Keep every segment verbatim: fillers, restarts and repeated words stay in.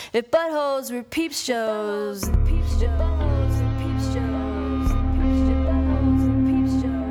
If buttholes were peep shows, peep shows, if buttholes were peep shows, if buttholes were peep shows, if buttholes were peep shows.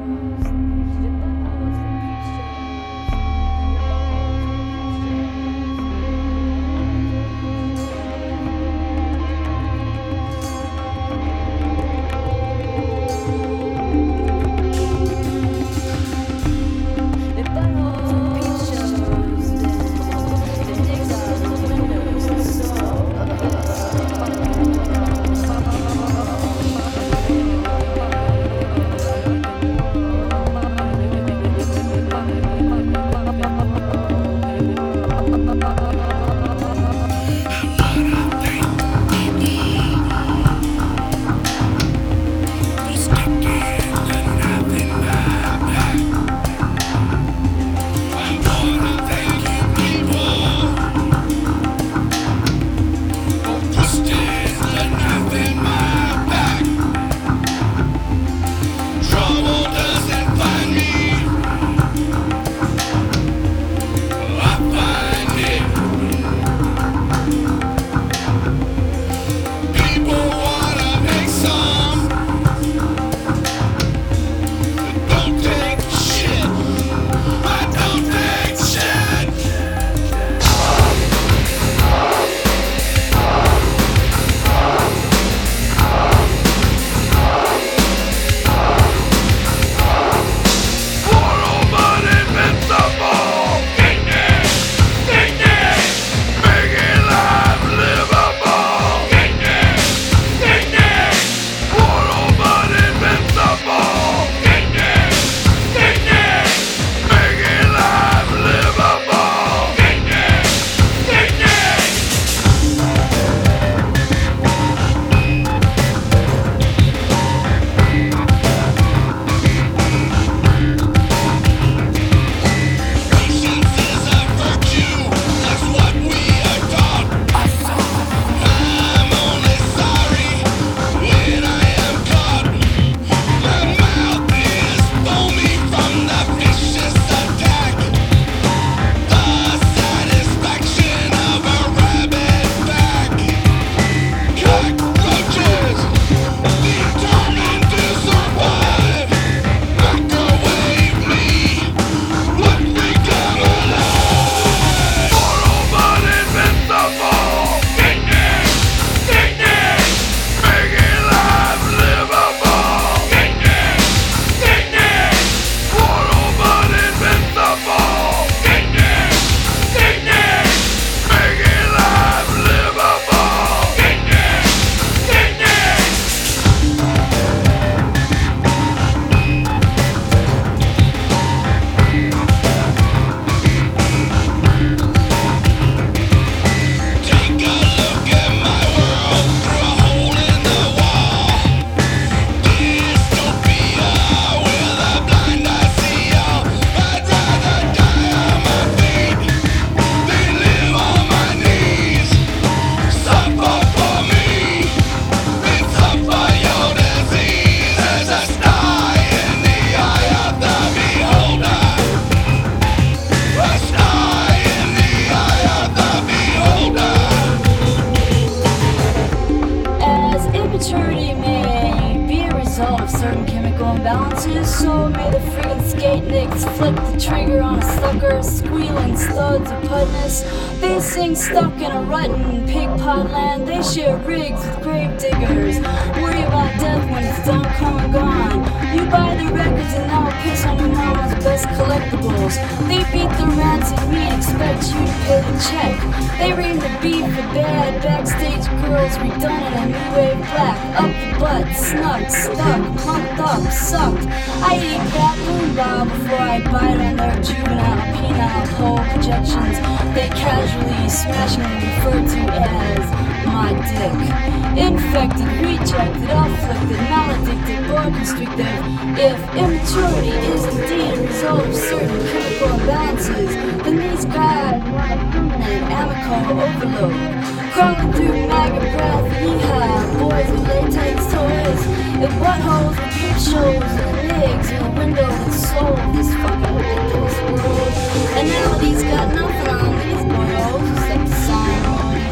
Certain chemical imbalances, so may the friggin' skate nicks flip the trigger on a sucker, squealing studs of putness. They sing stuck in a rut in pig pot land. They share rigs with grave diggers, worry about death when it's done, come and gone. You buy the records and now piss on your mama's best collectibles. They beat the rats and meat, expect you to pay the check. They rain the beef for bad backstage girls, redone in a new wave black. Up the butt, snuck, stuck, pumped up, sucked. I eat that boomba before I bite on their juvenile penile pole projections. They casually smashingly refer to as my dick. Infected, rejected, afflicted, maledicted, born constrictive. If immaturity is indeed a result of certain chemical imbalances, then these guys want a permanent amical overload. Crawling through maggot breath, yeehaw, boys with latex toys. If buttholes were peep shows and legs in a window that sold this fucking ridiculous world. And now these got nothing on these buttholes except the sign on each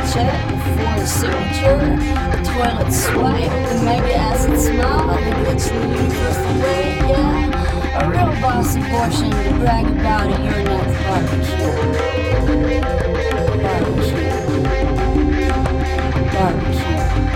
jet before the signature, the toilet swipe, the mega acid smile, the glitch in the universal way, yeah. A real boss abortion to brag about at your next barbecue. Barbecue. Barbecue.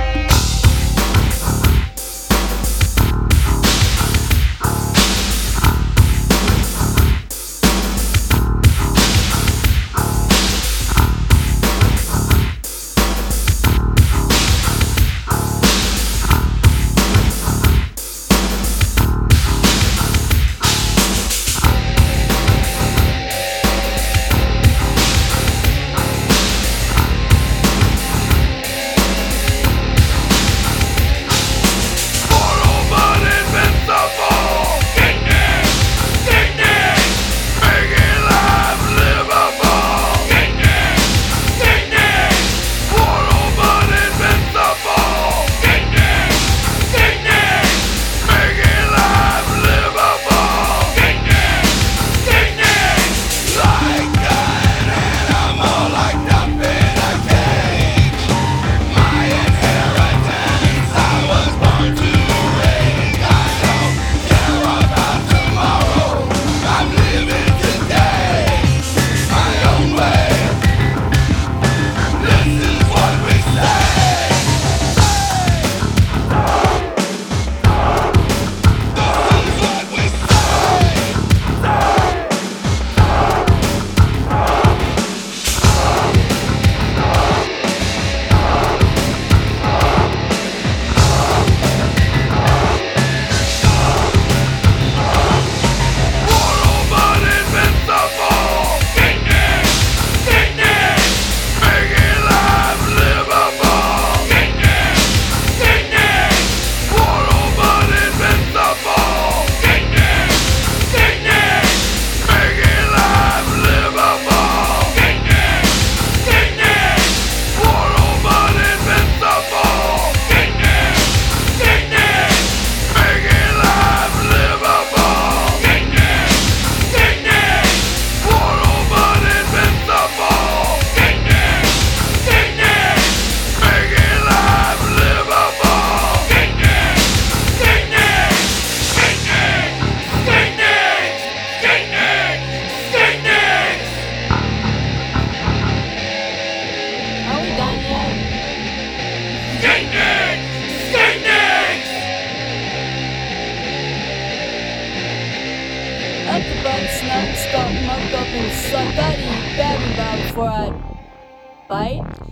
Up the bun, snug, stop, mugged up, and suck. I'd eat Babby Bob before I'd bite.